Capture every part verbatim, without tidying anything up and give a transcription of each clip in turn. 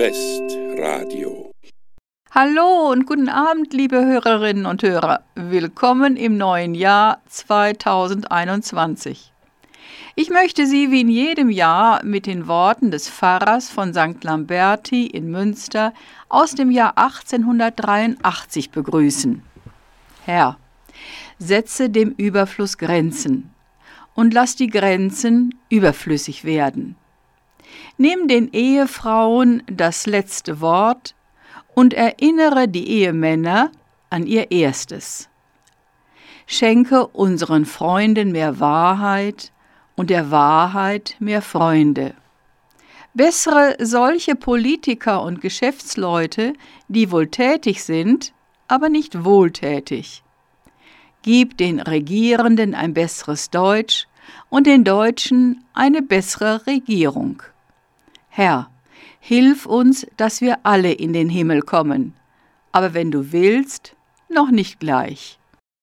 Westradio. Hallo und guten Abend, liebe Hörerinnen und Hörer. Willkommen im neuen Jahr zweitausendeinundzwanzig. Ich möchte Sie wie in jedem Jahr mit den Worten des Pfarrers von Sankt Lamberti in Münster aus dem Jahr achtzehnhundertdreiundachtzig begrüßen. Herr, setze dem Überfluss Grenzen und lass die Grenzen überflüssig werden. Nimm den Ehefrauen das letzte Wort und erinnere die Ehemänner an ihr erstes. Schenke unseren Freunden mehr Wahrheit und der Wahrheit mehr Freunde. Bessere solche Politiker und Geschäftsleute, die wohl tätig sind, aber nicht wohltätig. Gib den Regierenden ein besseres Deutsch und den Deutschen eine bessere Regierung. Herr, hilf uns, dass wir alle in den Himmel kommen, aber wenn du willst, noch nicht gleich.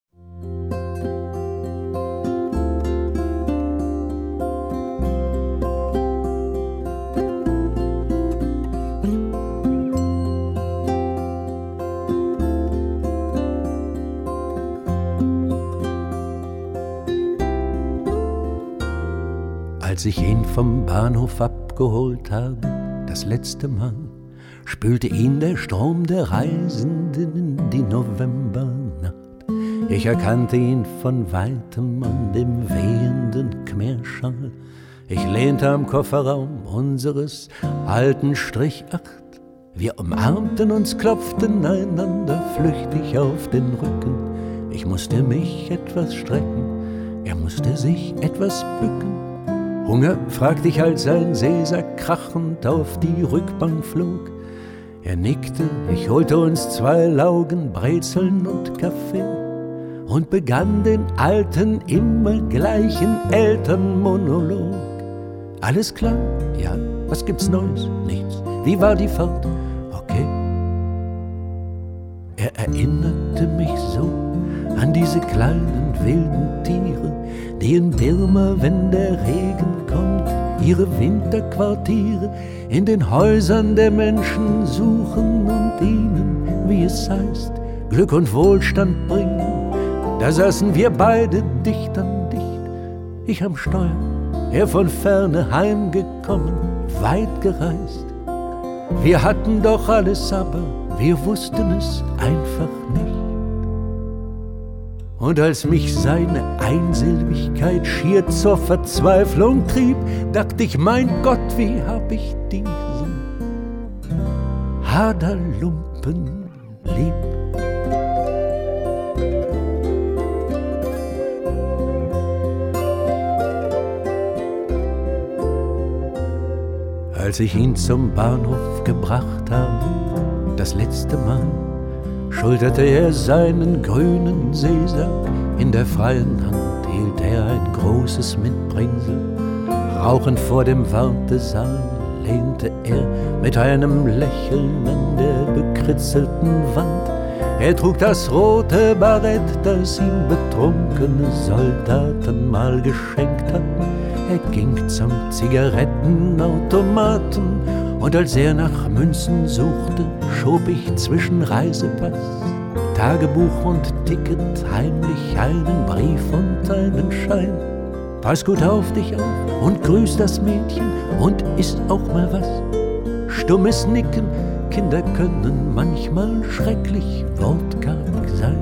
Als ich ihn vom Bahnhof abgeholt habe, das letzte Mal, spülte ihn der Strom der Reisenden in die Novembernacht. Ich erkannte ihn von Weitem an dem wehenden Khmerschal. Ich lehnte am Kofferraum unseres alten Strich acht. Wir umarmten uns, klopften einander flüchtig auf den Rücken. Ich musste mich etwas strecken, er musste sich etwas bücken. Hunger, fragte ich, als sein Seesack krachend auf die Rückbank flog. Er nickte, ich holte uns zwei Laugen, Brezeln und Kaffee und begann den alten, immer gleichen Elternmonolog. Alles klar? Ja. Was gibt's Neues? Nichts. Wie war die Fahrt? Okay. Er erinnerte mich so an diese kleinen wilden Tiere, die in Birma, wenn der Regen kommt, ihre Winterquartiere in den Häusern der Menschen suchen und ihnen, wie es heißt, Glück und Wohlstand bringen. Da saßen wir beide dicht an dicht, ich am Steuer, er von ferne heimgekommen, weit gereist. Wir hatten doch alles, aber wir wussten es einfach nicht. Und als mich seine Einsilbigkeit schier zur Verzweiflung trieb, dachte ich, mein Gott, wie hab ich diesen Haderlumpen lieb. Als ich ihn zum Bahnhof gebracht habe, das letzte Mal, schulterte er seinen grünen Seesack, in der freien Hand hielt er ein großes Mitbringsel. Rauchend vor dem Wartesaal lehnte er mit einem Lächeln an der bekritzelten Wand. Er trug das rote Barett, das ihm betrunkene Soldaten mal geschenkt hatten. Er ging zum Zigarettenautomaten und als er nach Münzen suchte, schob ich zwischen Reisepass, Tagebuch und Ticket heimlich einen Brief und einen Schein. Pass gut auf dich auf und grüß das Mädchen und isst auch mal was. Stummes Nicken, Kinder können manchmal schrecklich wortkarg sein.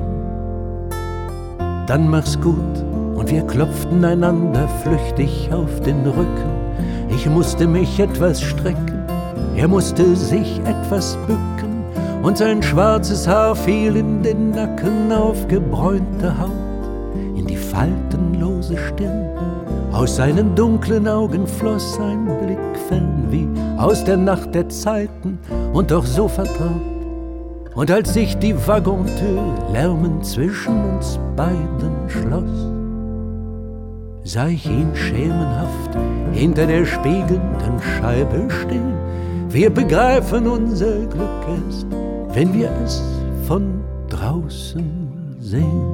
Dann mach's gut und wir klopften einander flüchtig auf den Rücken. Ich musste mich etwas strecken, er musste sich etwas bücken und sein schwarzes Haar fiel in den Nacken auf gebräunte Haut, in die faltenlose Stirn. Aus seinen dunklen Augen floss ein Blickfern wie aus der Nacht der Zeiten und doch so vertraut. Und als sich die Waggontür lärmend zwischen uns beiden schloss, sah ich ihn schemenhaft hinter der spiegelnden Scheibe stehen. Wir begreifen unser Glück erst, wenn wir es von draußen sehen.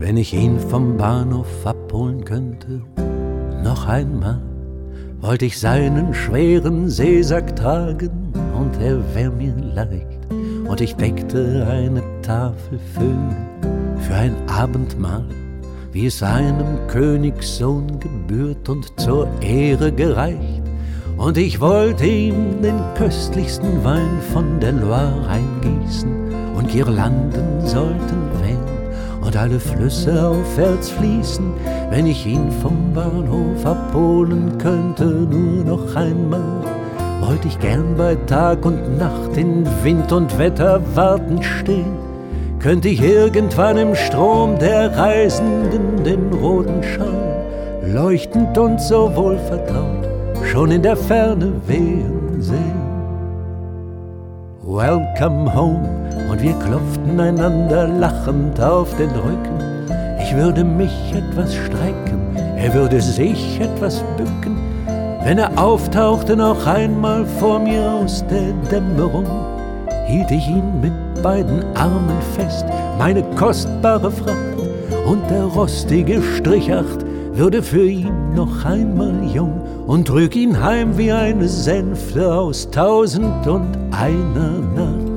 wenn ich ihn vom Bahnhof abholen könnte, noch einmal, wollte ich seinen schweren Seesack tragen und er wär mir leicht und ich deckte eine Tafel für ihn, für ein Abendmahl, wie es einem Königssohn gebührt und zur Ehre gereicht. Und ich wollte ihm den köstlichsten Wein von der Loire eingießen und Girlanden sollten wehen und alle Flüsse aufwärts fließen, wenn ich ihn vom Bahnhof abholen könnte, nur noch einmal. Wollte ich gern bei Tag und Nacht in Wind und Wetter warten stehen, könnte ich irgendwann im Strom der Reisenden den roten Schein, leuchtend und so wohlvertraut, schon in der Ferne wehen sehen. Welcome home, und wir klopften einander lachend auf den Rücken. Ich würde mich etwas strecken, er würde sich etwas bücken, wenn er auftauchte noch einmal vor mir aus der Dämmerung. Hielt ich ihn mit beiden Armen fest, meine kostbare Fracht, und der rostige Strichacht würde für ihn noch einmal jung und trüg ihn heim wie eine Sänfte aus tausend und einer Nacht.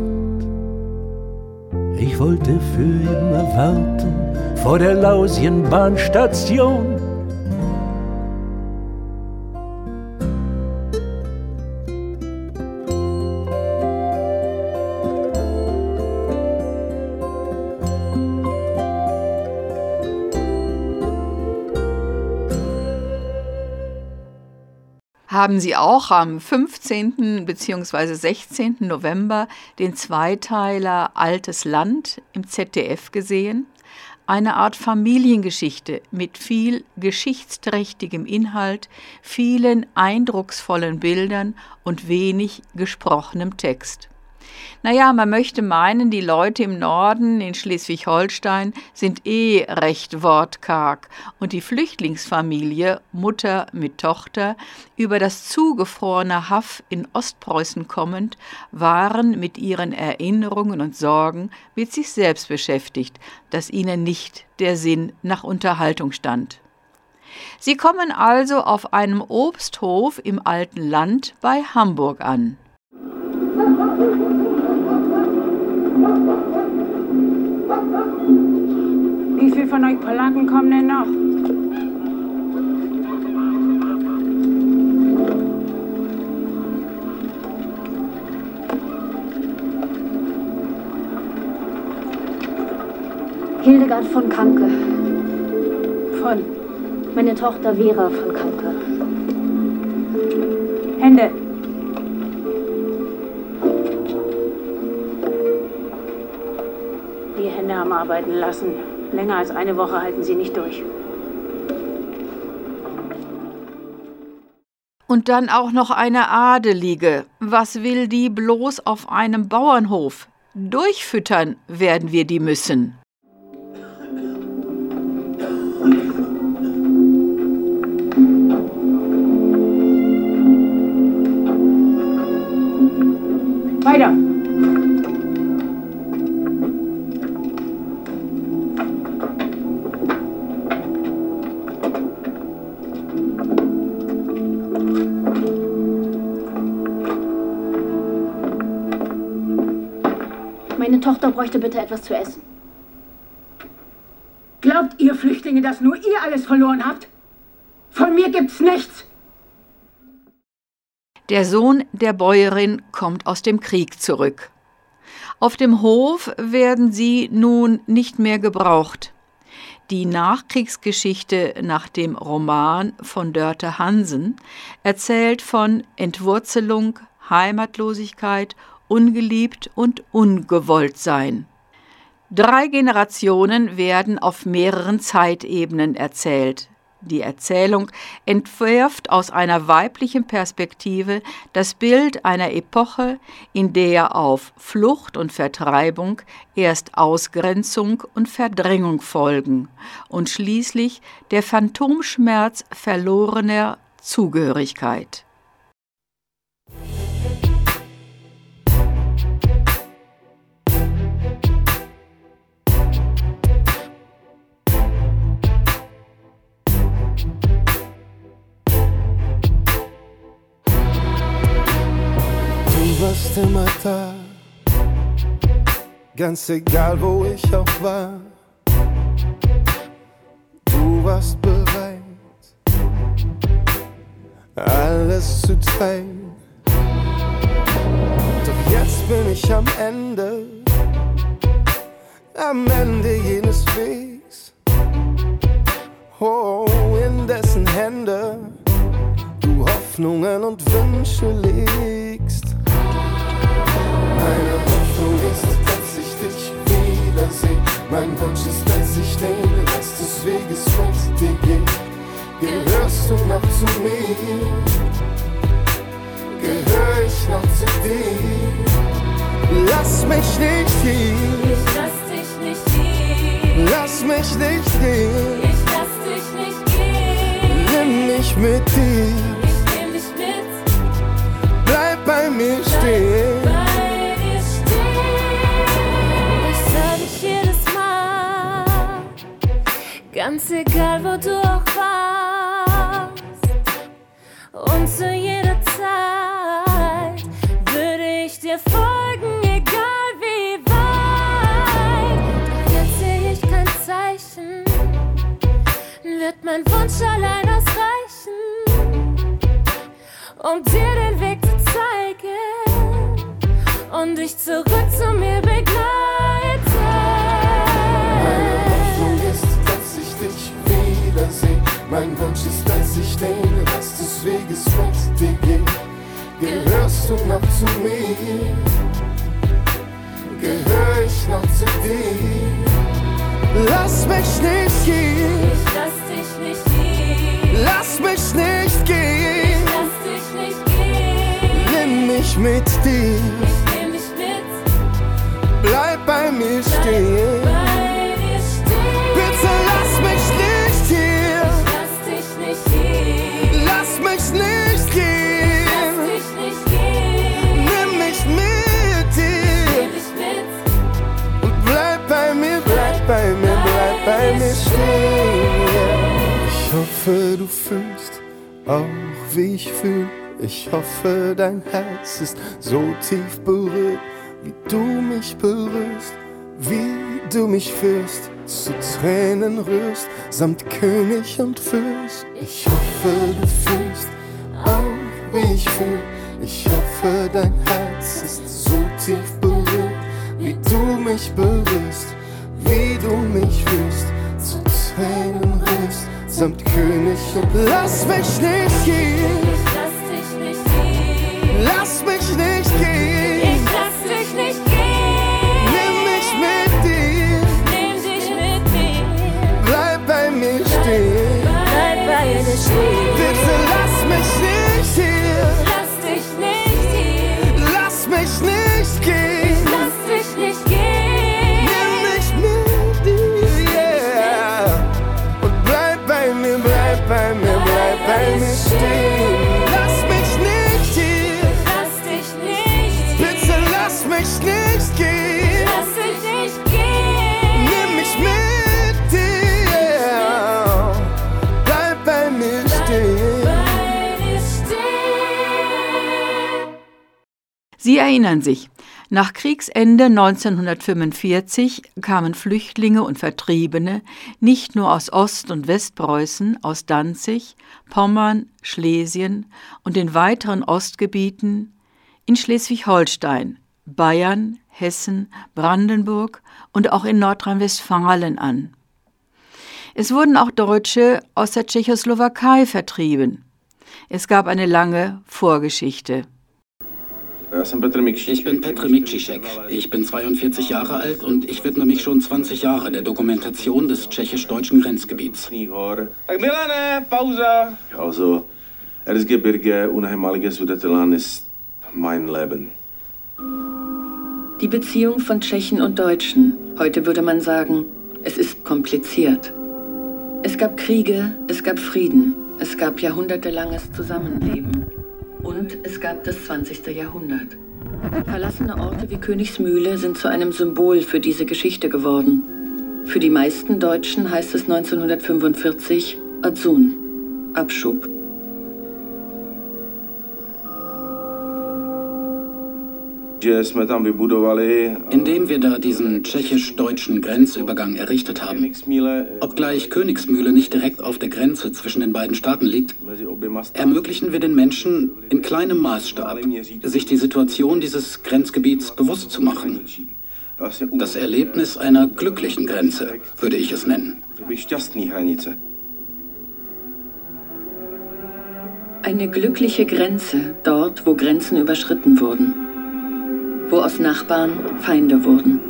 Ich wollte für immer warten vor der Lausienbahnstation. Haben Sie auch am fünfzehnten bzw. sechzehnten November den Zweiteiler Altes Land im Z D F gesehen? Eine Art Familiengeschichte mit viel geschichtsträchtigem Inhalt, vielen eindrucksvollen Bildern und wenig gesprochenem Text. Naja, man möchte meinen, die Leute im Norden in Schleswig-Holstein sind eh recht wortkarg und die Flüchtlingsfamilie, Mutter mit Tochter, über das zugefrorene Haff in Ostpreußen kommend, waren mit ihren Erinnerungen und Sorgen mit sich selbst beschäftigt, dass ihnen nicht der Sinn nach Unterhaltung stand. Sie kommen also auf einem Obsthof im Alten Land bei Hamburg an. Wie viel von euch Polacken kommen denn noch? Hildegard von Kanke. Von? Meine Tochter Vera von Kanke. Hände. Die Hände am Arbeiten lassen. Länger als eine Woche halten sie nicht durch. Und dann auch noch eine Adelige. Was will die bloß auf einem Bauernhof? Durchfüttern werden wir die müssen. Weiter! Meine Tochter bräuchte bitte etwas zu essen. Glaubt ihr Flüchtlinge, dass nur ihr alles verloren habt? Von mir gibt's nichts! Der Sohn der Bäuerin kommt aus dem Krieg zurück. Auf dem Hof werden sie nun nicht mehr gebraucht. Die Nachkriegsgeschichte nach dem Roman von Dörte Hansen erzählt von Entwurzelung, Heimatlosigkeit, ungeliebt und ungewollt sein. Drei Generationen werden auf mehreren Zeitebenen erzählt. Die Erzählung entwirft aus einer weiblichen Perspektive das Bild einer Epoche, in der auf Flucht und Vertreibung erst Ausgrenzung und Verdrängung folgen und schließlich der Phantomschmerz verlorener Zugehörigkeit. warst immer da, ganz egal wo ich auch war. Du warst bereit, alles zu teilen. Doch jetzt bin ich am Ende, am Ende jenes Wegs, oh, in dessen Hände du Hoffnungen und Wünsche legst. Meine Hoffnung ist, dass ich dich wiedersehe. Mein Wunsch ist, dass ich den Rest des Weges mit dir gehe. Gehörst du noch zu mir? Gehör ich noch zu dir? Lass mich nicht gehen. Ich lass dich nicht gehen. Lass mich nicht gehen. Ich lass dich nicht gehen. Nimm mich mit dir. Ich nehm dich mit. Bleib bei mir stehen. Bleib bei dir stehen. Ich sah dich jedes Mal, ganz egal wo du auch warst. Und zu jeder Zeit würde ich dir folgen, egal wie weit. Doch jetzt seh ich kein Zeichen, wird mein Wunsch allein ausreichen, um dir den Weg zu zeigen und dich zurück zu mir begleiten. Meine Hoffnung ist, dass ich dich wiedersehe. Mein Wunsch ist, dass ich den Rest des Weges mit dir gehe. Gehörst du noch zu mir? Gehör ich noch zu dir? Lass mich nicht gehen. Ich lass dich nicht gehen. Lass mich nicht gehen. Ich lass dich nicht gehen. Nimm mich mit dir. Ich nehm dich mit. Bleib bei mir stehen. Bleib bei dir stehen. Bitte lass mich nicht hier. Lass dich nicht gehen. Lass mich nicht gehen. Lass dich nicht gehen. Nimm mich mit dir. Nehm dich mit. Und bleib bei mir, bleib bei mir, bleib bei mir stehen. Ich hoffe, du fühlst auch wie ich fühl. Ich hoffe, dein Herz ist so tief berührt, wie du mich berührst, wie du mich führst, zu Tränen rührst, samt König und Fürst. Ich hoffe, du fühlst auch wie ich fühl. Ich hoffe, dein Herz ist so tief berührt, wie du mich berührst, wie du mich fühlst, zu Tränen rührst, samt König und lass mich nicht gehen. Ich lass dich nicht gehen. Lass mich nicht gehen. Ich lass dich nicht gehen. Nimm mich mit dir. Nehm dich mit mir. Bleib bei mir stehen. Bleib bei dir stehen. Bitte lass mich nicht hier. Lass dich nicht gehen. Lass mich nicht gehen. Lass dich nicht gehen. Nimm mich mit dir. Yeah. Und bleib bei mir, bleib bei mir, bleib bei mir stehen. Lass mich nicht hier. Lass dich nicht gehen. Bitte lass mich nicht gehen. Lass dich nicht gehen. Nimm mich mit dir. Bleib bei mir stehen. Bei dir stehen. Sie erinnern sich, nach Kriegsende neunzehnhundertfünfundvierzig kamen Flüchtlinge und Vertriebene nicht nur aus Ost- und Westpreußen, aus Danzig, Pommern, Schlesien und den weiteren Ostgebieten in Schleswig-Holstein, Bayern, Hessen, Brandenburg und auch in Nordrhein-Westfalen an. Es wurden auch Deutsche aus der Tschechoslowakei vertrieben. Es gab eine lange Vorgeschichte. Ich bin Petr Mikčišek. Ich bin zweiundvierzig Jahre alt und ich widme mich schon zwanzig Jahre der Dokumentation des tschechisch-deutschen Grenzgebiets. Tak Milane, Pausa. Also, Erzgebirge, unheimliches Sudetenland ist mein Leben. Die Beziehung von Tschechen und Deutschen. Heute würde man sagen, es ist kompliziert. Es gab Kriege, es gab Frieden, es gab jahrhundertelanges Zusammenleben. Und es gab das zwanzigste Jahrhundert. Verlassene Orte wie Königsmühle sind zu einem Symbol für diese Geschichte geworden. Für die meisten Deutschen heißt es neunzehnhundertfünfundvierzig Adsun, Abschub. Indem wir da diesen tschechisch-deutschen Grenzübergang errichtet haben, obgleich Königsmühle nicht direkt auf der Grenze zwischen den beiden Staaten liegt, ermöglichen wir den Menschen in kleinem Maßstab, sich die Situation dieses Grenzgebiets bewusst zu machen. Das Erlebnis einer glücklichen Grenze, würde ich es nennen. Eine glückliche Grenze dort, wo Grenzen überschritten wurden, wo aus Nachbarn Feinde wurden.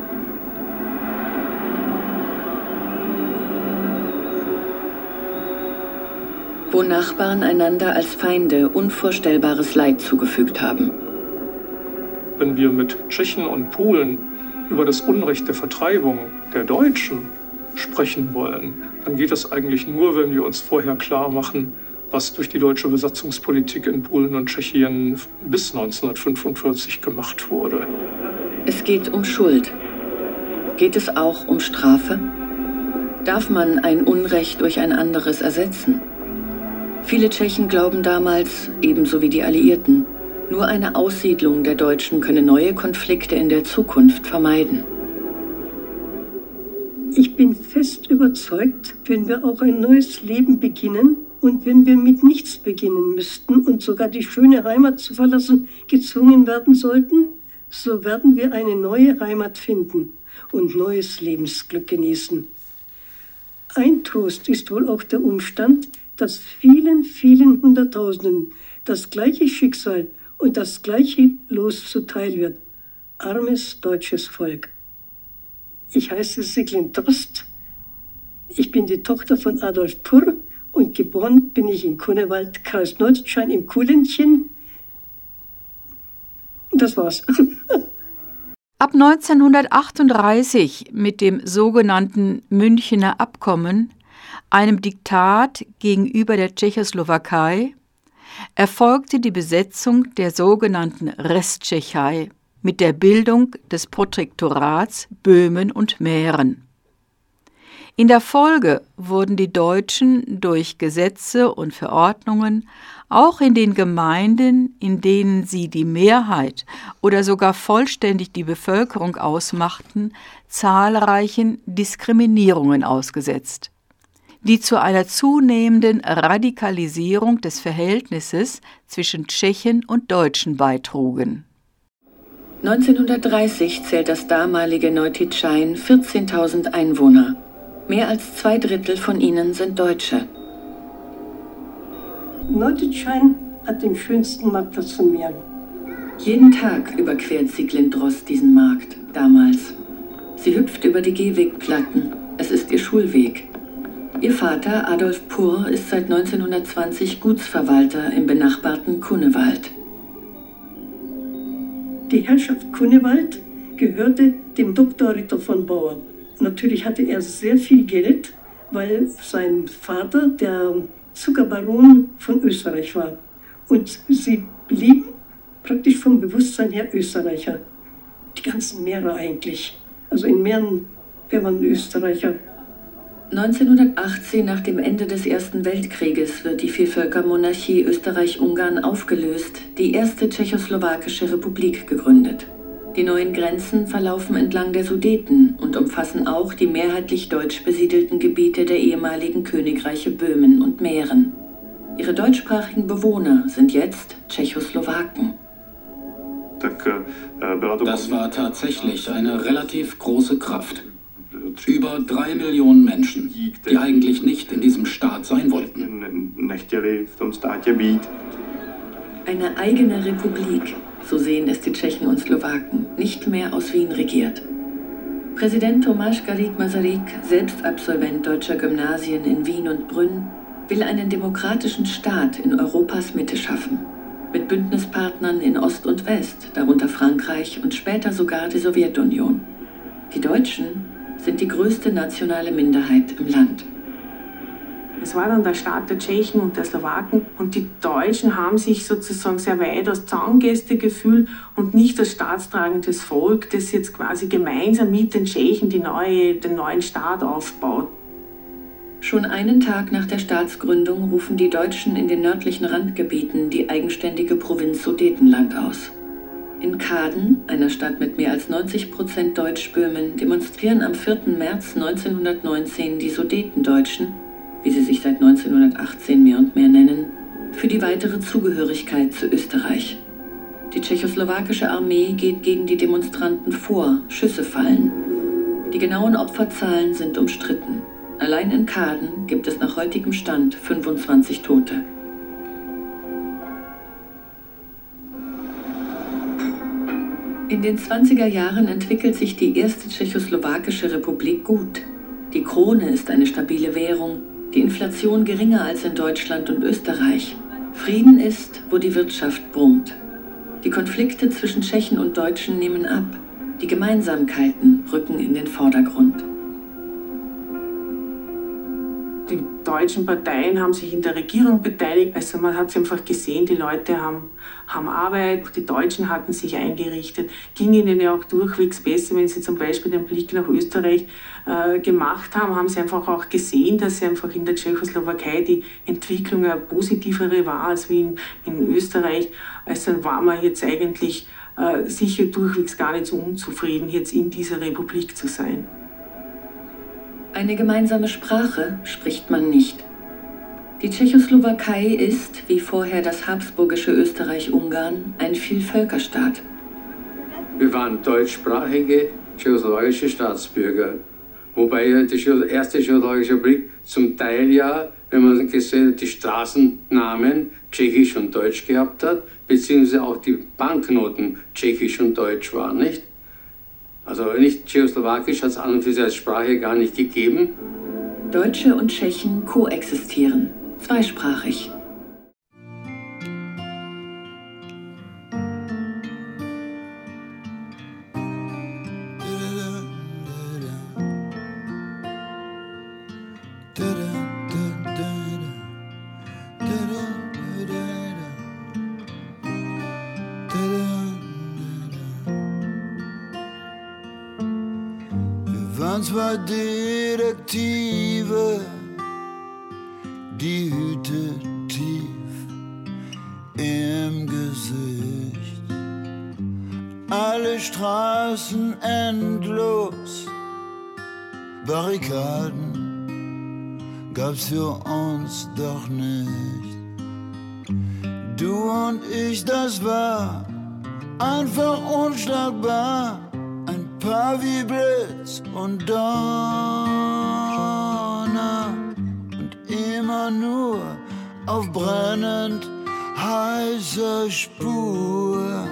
Wo Nachbarn einander als Feinde unvorstellbares Leid zugefügt haben. Wenn wir mit Tschechen und Polen über das Unrecht der Vertreibung der Deutschen sprechen wollen, dann geht das eigentlich nur, wenn wir uns vorher klar machen, was durch die deutsche Besatzungspolitik in Polen und Tschechien bis neunzehnhundertfünfundvierzig gemacht wurde. Es geht um Schuld. Geht es auch um Strafe? Darf man ein Unrecht durch ein anderes ersetzen? Viele Tschechen glauben damals, ebenso wie die Alliierten, nur eine Aussiedlung der Deutschen könne neue Konflikte in der Zukunft vermeiden. Ich bin fest überzeugt, wenn wir auch ein neues Leben beginnen und wenn wir mit nichts beginnen müssten und sogar die schöne Heimat zu verlassen gezwungen werden sollten, so werden wir eine neue Heimat finden und neues Lebensglück genießen. Ein Trost ist wohl auch der Umstand, dass vielen, vielen Hunderttausenden das gleiche Schicksal und das gleiche Los zuteil wird. Armes deutsches Volk. Ich heiße Sieglin Drost. Ich bin die Tochter von Adolf Purr und geboren bin ich in Cunewald, Kreis Nordrhein im Kuhlentchen. Das war's. Ab neunzehnhundertachtunddreißig mit dem sogenannten Münchener Abkommen, einem Diktat gegenüber der Tschechoslowakei, erfolgte die Besetzung der sogenannten Resttschechei mit der Bildung des Protektorats Böhmen und Mähren. In der Folge wurden die Deutschen durch Gesetze und Verordnungen auch in den Gemeinden, in denen sie die Mehrheit oder sogar vollständig die Bevölkerung ausmachten, zahlreichen Diskriminierungen ausgesetzt, die zu einer zunehmenden Radikalisierung des Verhältnisses zwischen Tschechen und Deutschen beitrugen. neunzehnhundertdreißig zählt das damalige Neutitschein vierzehntausend Einwohner. Mehr als zwei Drittel von ihnen sind Deutsche. Neutitschein hat den schönsten Marktplatz von Mähren. Jeden Tag überquert Sieglin Drost diesen Markt, damals. Sie hüpft über die Gehwegplatten. Es ist ihr Schulweg. Ihr Vater, Adolf Purr, ist seit neunzehnhundertzwanzig Gutsverwalter im benachbarten Cunewald. Die Herrschaft Cunewald gehörte dem Doktor Ritter von Bauer. Natürlich hatte er sehr viel Geld, weil sein Vater der Zuckerbaron von Österreich war. Und sie blieben praktisch vom Bewusstsein her Österreicher. Die ganzen Mährer eigentlich. Also in Mähren wäre man Österreicher. neunzehnhundertachtzehn, nach dem Ende des Ersten Weltkrieges, wird die Vielvölkermonarchie Österreich-Ungarn aufgelöst, die erste tschechoslowakische Republik gegründet. Die neuen Grenzen verlaufen entlang der Sudeten und umfassen auch die mehrheitlich deutsch besiedelten Gebiete der ehemaligen Königreiche Böhmen und Mähren. Ihre deutschsprachigen Bewohner sind jetzt Tschechoslowaken. Das war tatsächlich eine relativ große Kraft. Über drei Millionen Menschen, die eigentlich nicht in diesem Staat sein wollten. Eine eigene Republik, so sehen es die Tschechen und Slowaken, nicht mehr aus Wien regiert. Präsident Tomáš Garrigue-Masaryk, selbst Absolvent deutscher Gymnasien in Wien und Brünn, will einen demokratischen Staat in Europas Mitte schaffen. Mit Bündnispartnern in Ost und West, darunter Frankreich und später sogar die Sowjetunion. Die Deutschen sind die größte nationale Minderheit im Land. Es war dann der Staat der Tschechen und der Slowaken und die Deutschen haben sich sozusagen sehr weit als Zaungäste gefühlt und nicht als staatstragendes Volk, das jetzt quasi gemeinsam mit den Tschechen die neue, den neuen Staat aufbaut. Schon einen Tag nach der Staatsgründung rufen die Deutschen in den nördlichen Randgebieten die eigenständige Provinz Sudetenland aus. In Kaden, einer Stadt mit mehr als neunzig Prozent Deutschböhmen, demonstrieren am vierten März neunzehnhundertneunzehn die Sudetendeutschen, wie sie sich seit neunzehnhundertachtzehn mehr und mehr nennen, für die weitere Zugehörigkeit zu Österreich. Die tschechoslowakische Armee geht gegen die Demonstranten vor, Schüsse fallen. Die genauen Opferzahlen sind umstritten. Allein in Kaden gibt es nach heutigem Stand fünfundzwanzig Tote. In den zwanziger Jahren entwickelt sich die erste tschechoslowakische Republik gut. Die Krone ist eine stabile Währung, die Inflation geringer als in Deutschland und Österreich. Frieden ist, wo die Wirtschaft brummt. Die Konflikte zwischen Tschechen und Deutschen nehmen ab. Die Gemeinsamkeiten rücken in den Vordergrund. Die deutschen Parteien haben sich in der Regierung beteiligt. Also man hat es einfach gesehen, die Leute haben, haben Arbeit, die Deutschen hatten sich eingerichtet. Ging ihnen ja auch durchwegs besser, wenn sie zum Beispiel den Blick nach Österreich äh, gemacht haben, haben sie einfach auch gesehen, dass sie einfach in der Tschechoslowakei die Entwicklung eine positivere war als wie in, in Österreich. Also war man jetzt eigentlich äh, sicher durchwegs gar nicht so unzufrieden, jetzt in dieser Republik zu sein. Eine gemeinsame Sprache spricht man nicht. Die Tschechoslowakei ist, wie vorher das habsburgische Österreich-Ungarn, ein Vielvölkerstaat. Wir waren deutschsprachige tschechoslowakische Staatsbürger, wobei die erste tschechoslowakische Republik zum Teil ja, wenn man gesehen hat, die Straßennamen tschechisch und deutsch gehabt hat, beziehungsweise auch die Banknoten tschechisch und deutsch waren, nicht? Also nicht tschechoslowakisch hat es an und für sich als Sprache gar nicht gegeben. Deutsche und Tschechen koexistieren, zweisprachig. Zwei Detektive, die Hüte tief im Gesicht. Alle Straßen endlos, Barrikaden gab's für uns doch nicht. Du und ich, das war einfach unschlagbar. Paar wie Blitz und Donner und immer nur auf brennend heißer Spur.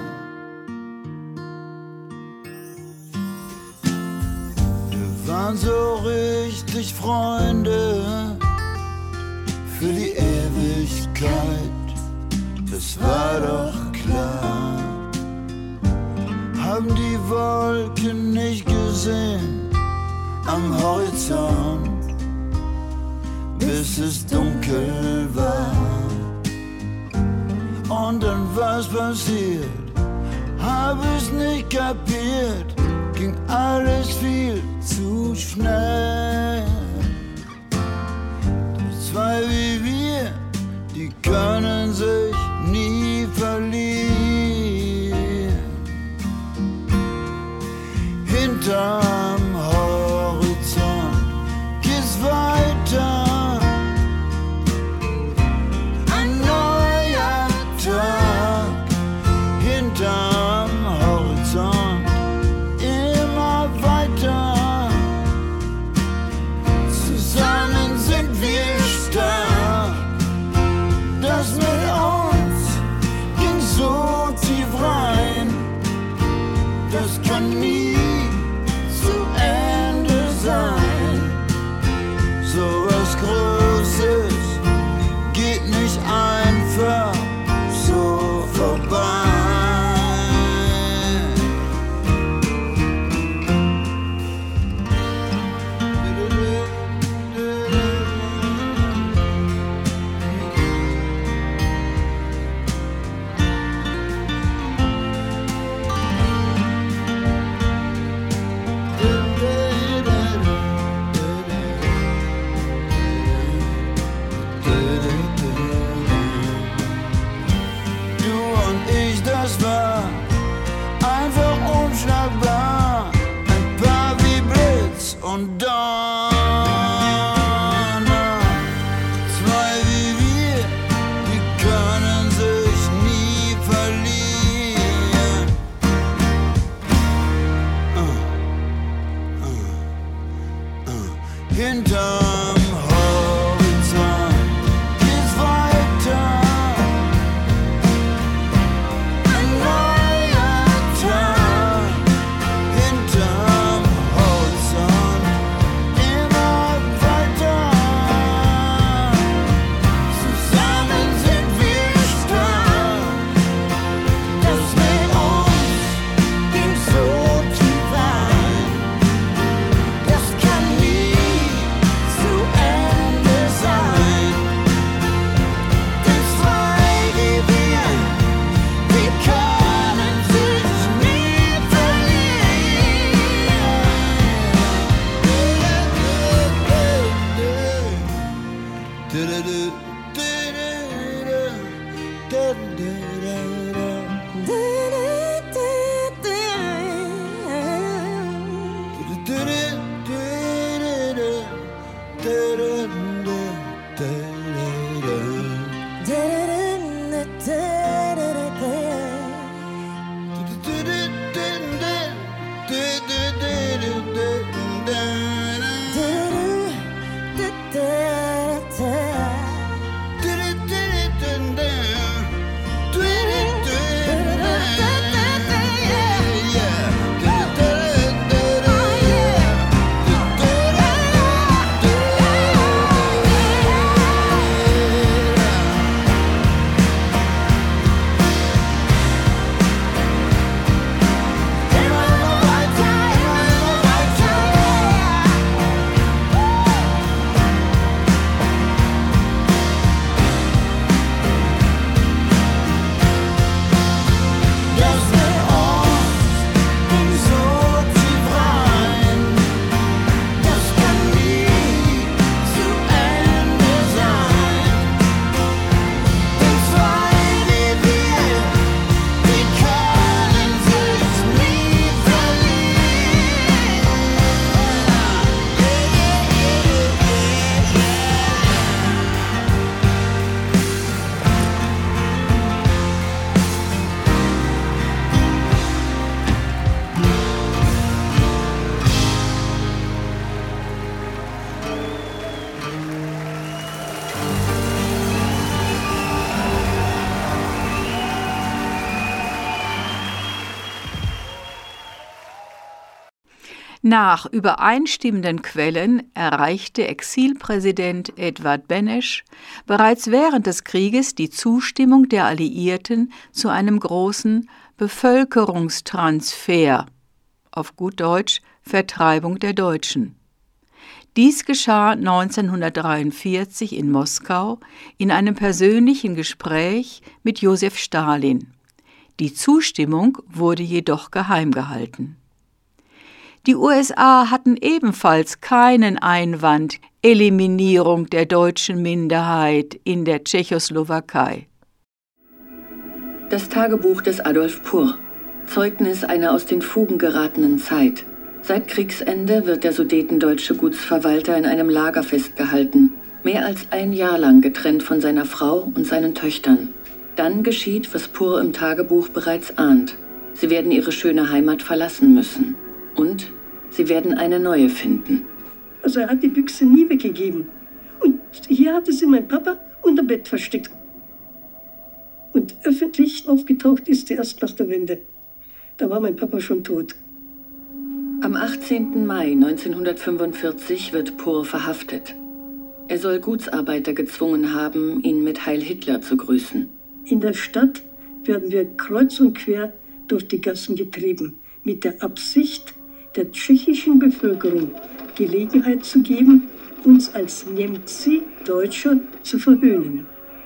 Wir waren so richtig Freunde für die Ewigkeit, das war doch klar. Haben die Wolken nicht gesehen am Horizont, bis es dunkel war. Und dann was passiert, hab es nicht kapiert, ging alles viel zu schnell. Doch zwei wie wir, die können sich nie verlieren. Hinterm Horizont geht's weiter, ein neuer Tag. Hinterm Horizont immer weiter, und Donner. Zwei wie wir, die können sich nie verlieren. Uh, uh, uh. Hinterm Horizont geht's weiter. Ein neuer Tag. Hinterm Horizont immer weiter. Zusammen sind wir stark. Das mit uns ging so tief ein. Das kann nie zu Ende sein. Denn zwei wie wir, die können sich nie Nach übereinstimmenden Quellen erreichte Exilpräsident Edvard Beneš bereits während des Krieges die Zustimmung der Alliierten zu einem großen Bevölkerungstransfer, auf gut Deutsch Vertreibung der Deutschen. Dies geschah neunzehnhundertdreiundvierzig in Moskau in einem persönlichen Gespräch mit Josef Stalin. Die Zustimmung wurde jedoch geheim gehalten. Die U S A hatten ebenfalls keinen Einwand, Eliminierung der deutschen Minderheit in der Tschechoslowakei. Das Tagebuch des Adolf Purr, Zeugnis einer aus den Fugen geratenen Zeit. Seit Kriegsende wird der sudetendeutsche Gutsverwalter in einem Lager festgehalten, mehr als ein Jahr lang getrennt von seiner Frau und seinen Töchtern. Dann geschieht, was Purr im Tagebuch bereits ahnt. Sie werden ihre schöne Heimat verlassen müssen. Und sie werden eine neue finden. Also er hat die Büchse nie weggegeben. Und hier hatte sie mein Papa unter Bett versteckt. Und öffentlich aufgetaucht ist sie erst nach der Wende. Da war mein Papa schon tot. Am achtzehnten Mai neunzehnhundertfünfundvierzig wird Purr verhaftet. Er soll Gutsarbeiter gezwungen haben, ihn mit Heil Hitler zu grüßen. In der Stadt werden wir kreuz und quer durch die Gassen getrieben, mit der Absicht, der tschechischen Bevölkerung Gelegenheit zu geben, uns als Němci, Deutscher, zu verhöhnen.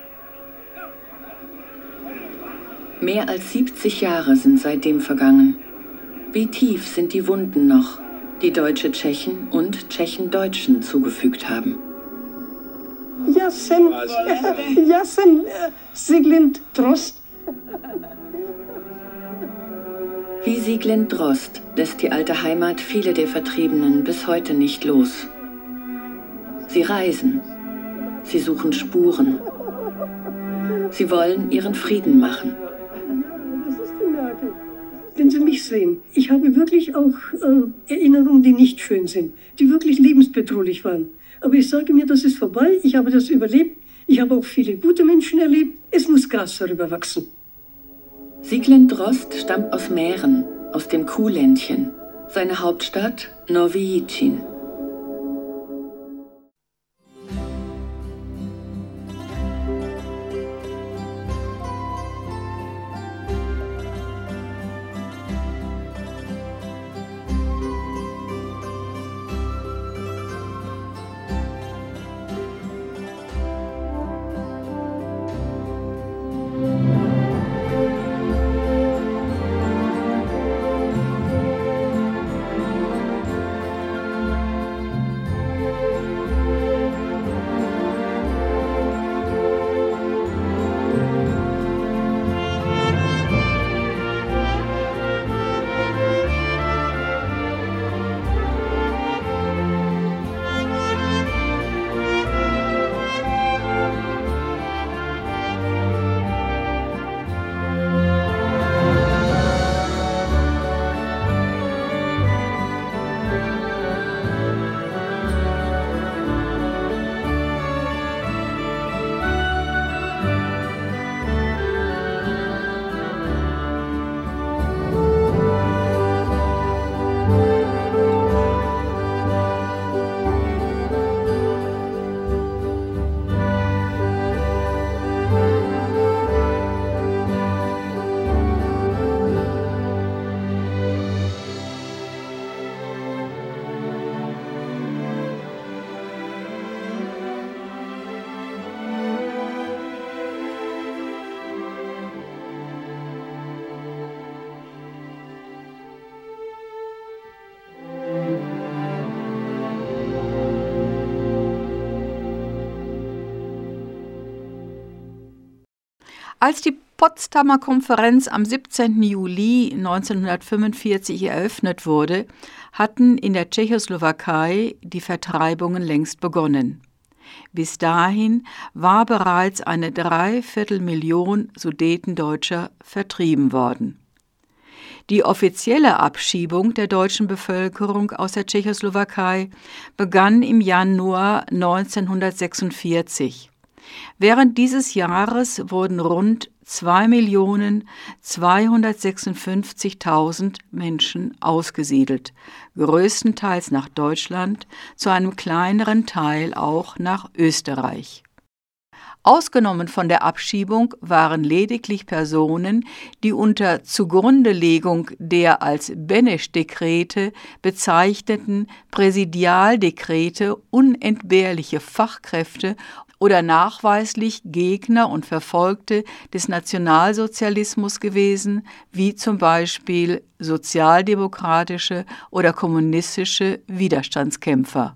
Mehr als siebzig Jahre sind seitdem vergangen. Wie tief sind die Wunden noch, die Deutsche Tschechen und Tschechen Deutschen zugefügt haben? Ja jsem, ja jsem Siglind Trost. Wie Sieglinde Drost lässt die alte Heimat viele der Vertriebenen bis heute nicht los. Sie reisen, sie suchen Spuren. Sie wollen ihren Frieden machen. Wenn Sie mich sehen, ich habe wirklich auch äh, Erinnerungen, die nicht schön sind, die wirklich lebensbedrohlich waren. Aber ich sage mir, das ist vorbei, ich habe das überlebt, ich habe auch viele gute Menschen erlebt, es muss Gras darüber wachsen. Sieglinde Drost stammt aus Mähren, aus dem Kuhländchen. Seine Hauptstadt Nowy Jičín. Als die Potsdamer Konferenz am siebzehnten Juli neunzehnhundertfünfundvierzig eröffnet wurde, hatten in der Tschechoslowakei die Vertreibungen längst begonnen. Bis dahin war bereits eine Dreiviertelmillion Sudetendeutscher vertrieben worden. Die offizielle Abschiebung der deutschen Bevölkerung aus der Tschechoslowakei begann im Januar neunzehnhundertsechsundvierzig. Während dieses Jahres wurden rund zwei Millionen zweihundertsechsundfünfzigtausend Menschen ausgesiedelt, größtenteils nach Deutschland, zu einem kleineren Teil auch nach Österreich. Ausgenommen von der Abschiebung waren lediglich Personen, die unter Zugrundelegung der als Beneš-Dekrete bezeichneten Präsidialdekrete unentbehrliche Fachkräfte oder nachweislich Gegner und Verfolgte des Nationalsozialismus gewesen, wie zum Beispiel sozialdemokratische oder kommunistische Widerstandskämpfer.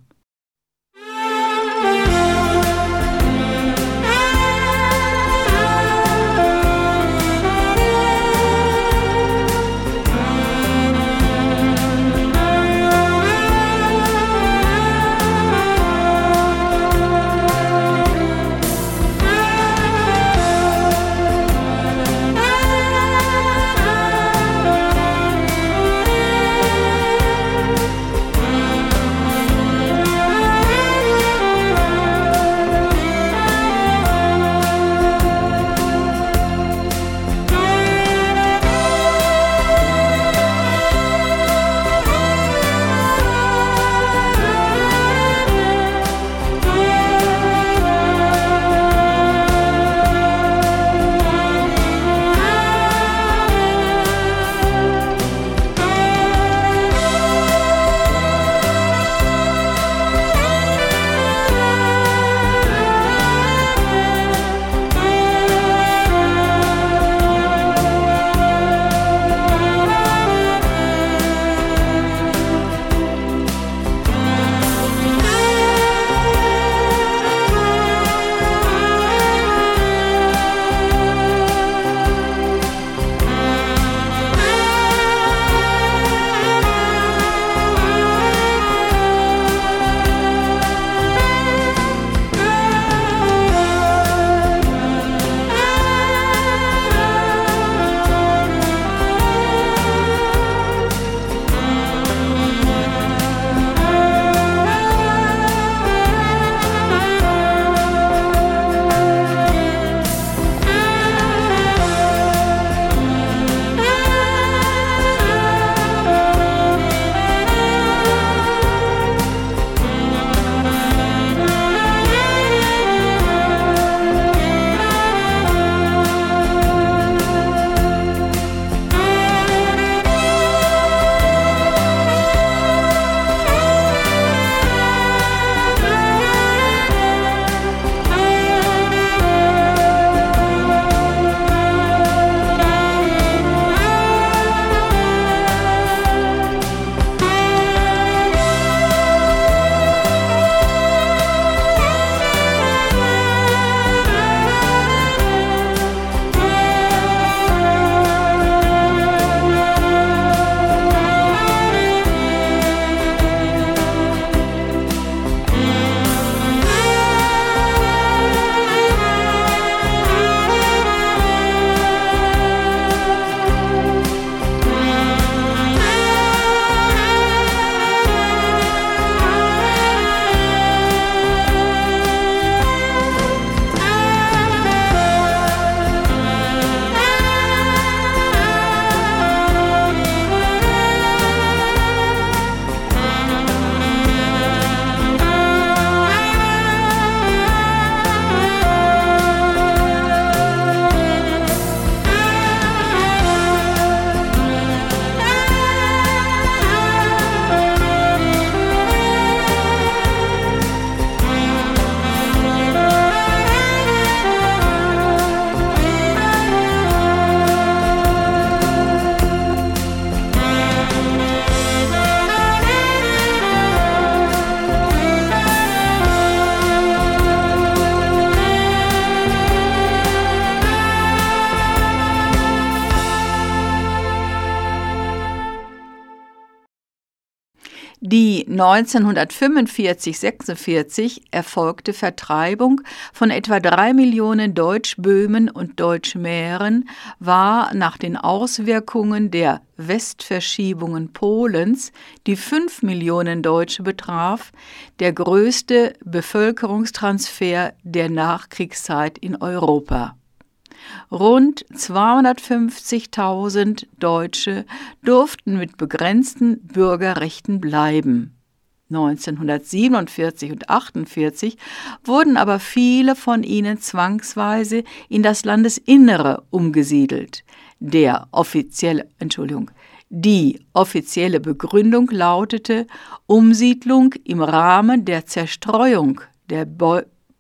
Die neunzehnhundertfünfundvierzig sechsundvierzig erfolgte Vertreibung von etwa drei Millionen Deutschböhmen und Deutschmähren war nach den Auswirkungen der Westverschiebungen Polens, die fünf Millionen Deutsche betraf, der größte Bevölkerungstransfer der Nachkriegszeit in Europa. Rund zweihundertfünfzigtausend Deutsche durften mit begrenzten Bürgerrechten bleiben. neunzehnhundertsiebenundvierzig und achtundvierzig wurden aber viele von ihnen zwangsweise in das Landesinnere umgesiedelt. Der offizielle, Entschuldigung, die offizielle Begründung lautete Umsiedlung im Rahmen der Zerstreuung der Bo-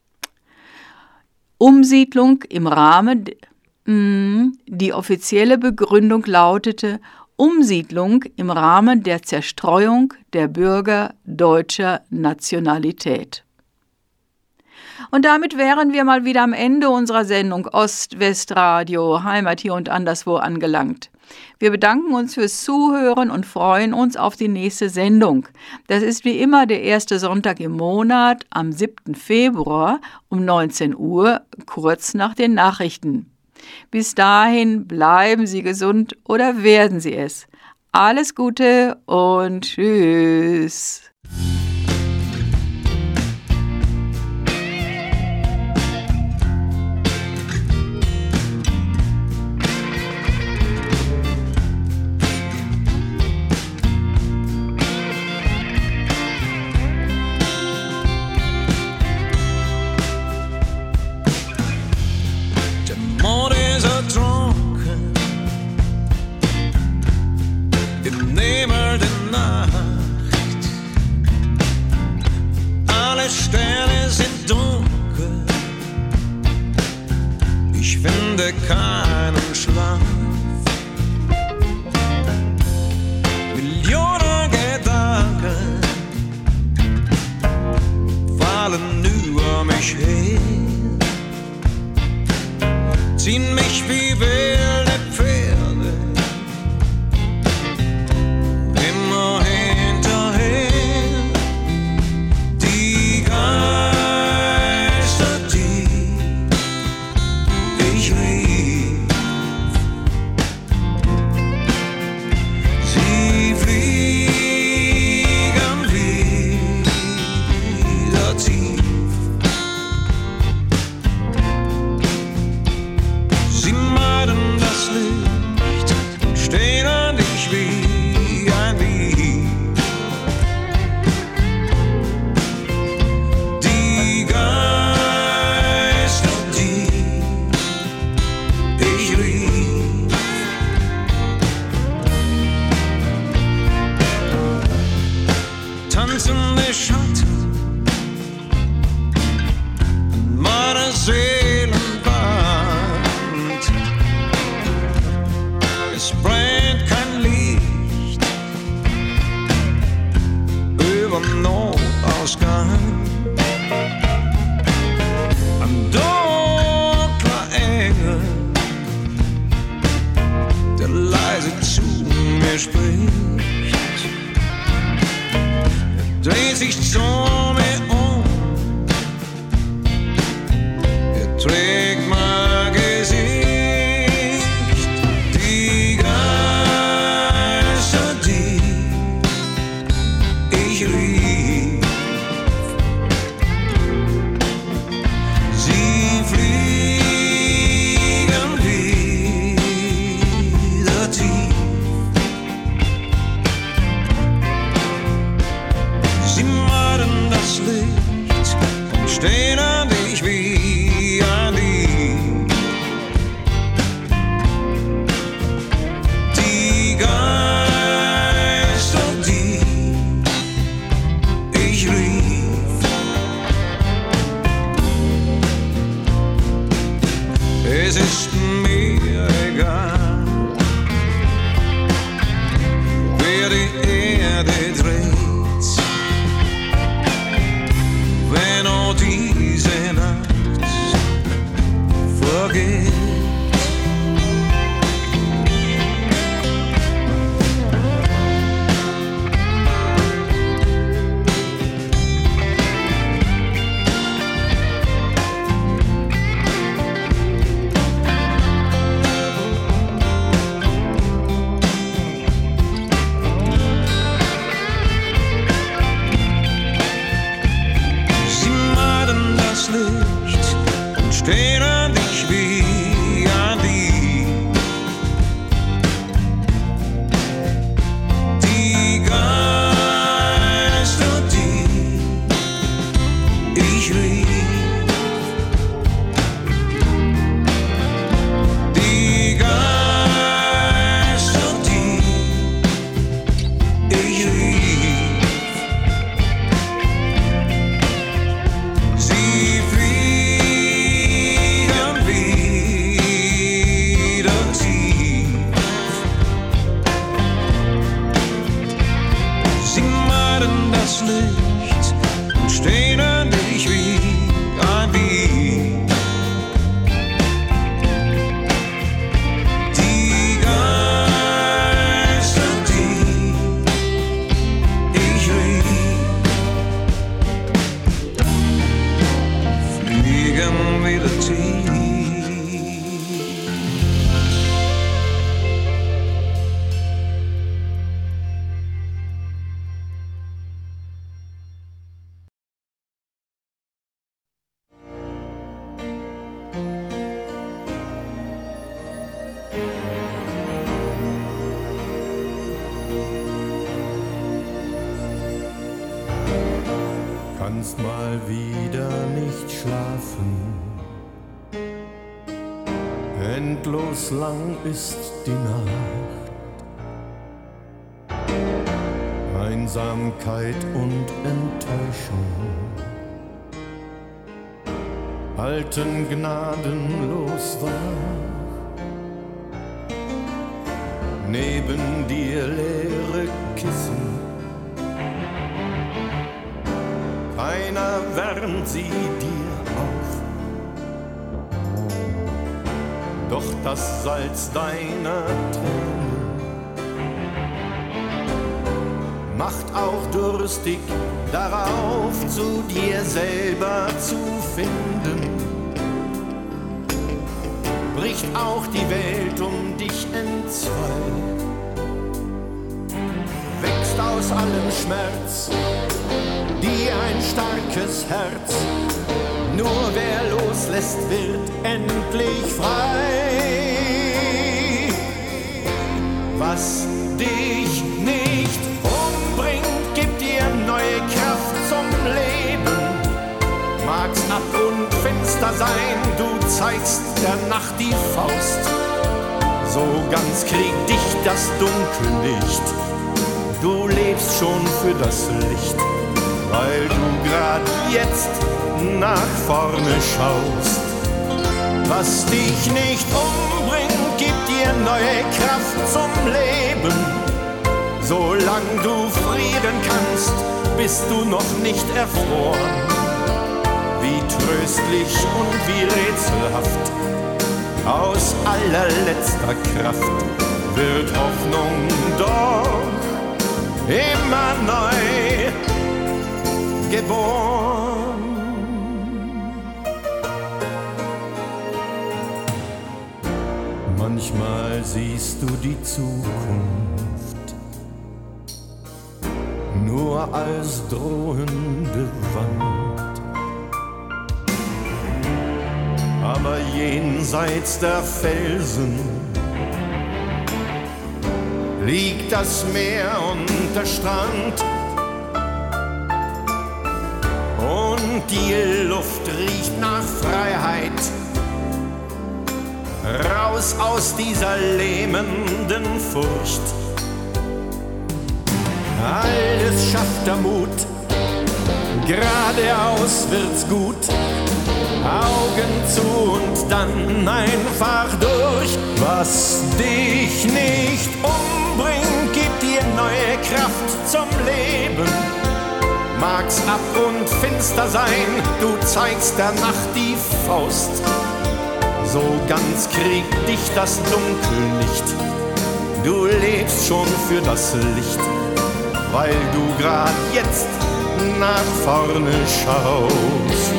Umsiedlung im Rahmen, mh, die offizielle Begründung lautete Umsiedlung im Rahmen der Zerstreuung der Bürger deutscher Nationalität. Und damit wären wir mal wieder am Ende unserer Sendung Ost-West-Radio, Heimat hier und anderswo angelangt. Wir bedanken uns fürs Zuhören und freuen uns auf die nächste Sendung. Das ist wie immer der erste Sonntag im Monat am siebten Februar um neunzehn Uhr, kurz nach den Nachrichten. Bis dahin bleiben Sie gesund oder werden Sie es. Alles Gute und tschüss. Sterne sind dunkel, ich finde keinen Schlaf. Millionen Gedanken fallen über mich her, ziehen mich wie wilde Pferde immer hinterher. Dreht sich zu mir um, er trägt mein Gesicht, die Geister, die ich rief, sie fliegen wieder tief. Sie meiden das Licht und stehen an dich wie ein Lied. Die Geister, die ich rief, es ist mir egal, wer die Erde dreht. Wenn auch diese kannst mal wieder nicht schlafen. Endlos lang ist die Nacht, Einsamkeit und Enttäuschung halten gnadenlos wach. Neben dir leere Kissen, keiner wärmt sie dir auf. Doch das Salz deiner Tränen macht auch durstig darauf, zu dir selber zu finden. Bricht auch die Welt um dich entzwei, wächst aus allem Schmerz dir ein starkes Herz. Nur wer loslässt, wird endlich frei. Was dich nicht umbringt, gibt dir neue Kraft zum Leben. Mag's ab und finster sein, du zeigst der Nacht die Faust. So ganz kriegt dich das Dunkel nicht, du lebst schon für das Licht, weil du grad jetzt nach vorne schaust. Was dich nicht umbringt, gibt dir neue Kraft zum Leben. Solang du frieren kannst, bist du noch nicht erfroren. Wie tröstlich und wie rätselhaft, aus allerletzter Kraft wird Hoffnung doch immer neu geboren. Manchmal siehst du die Zukunft nur als drohende Wand, aber jenseits der Felsen liegt das Meer und der Strand. Und die Luft riecht nach Freiheit, raus aus dieser lähmenden Furcht. Alles schafft der Mut, geradeaus wird's gut. Augen zu und dann einfach durch. Was dich nicht umbringt, gibt dir neue Kraft zum Leben. Mag's ab und finster sein, du zeigst der Nacht die Faust. So ganz kriegt dich das Dunkel nicht, du lebst schon für das Licht, weil du grad jetzt nach vorne schaust.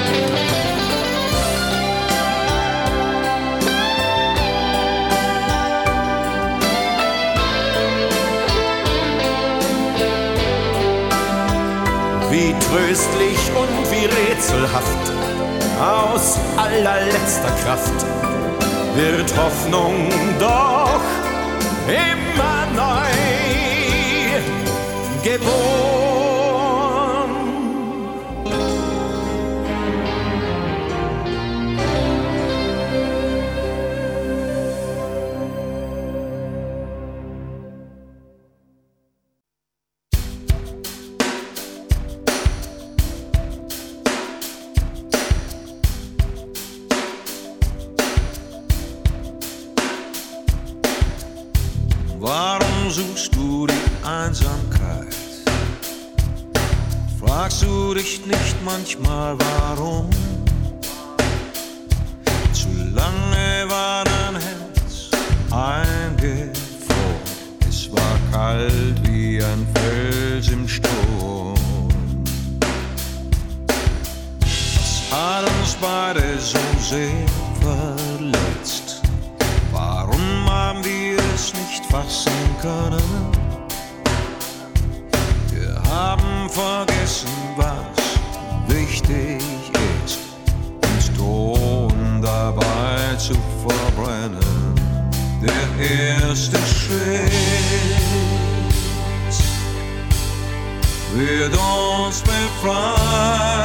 Wie tröstlich und wie rätselhaft, aus allerletzter Kraft wird Hoffnung doch immer neu geboren. Warum suchst du die Einsamkeit? Fragst du dich nicht manchmal warum? Zu lange war dein Herz eingefroren. Es war kalt wie ein Fels im Sturm. Das hat uns beide so sehr verletzt. Warum haben wir es nicht fassen können? Wir haben vergessen, was wichtig ist, uns drohen dabei zu verbrennen. Der erste Schritt wird uns befreit.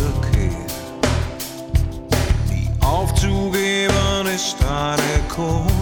Cold.